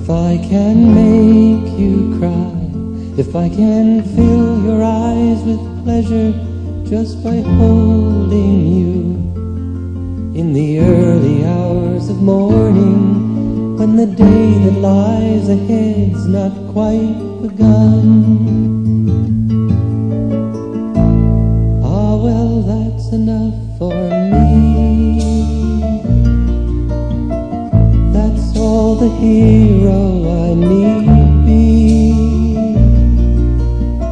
If I can make you cry, if I can fill your eyes with pleasure just by holding you in the early hours of morning, when the day that lies ahead's not quite begun. Ah, well, that's enough for me.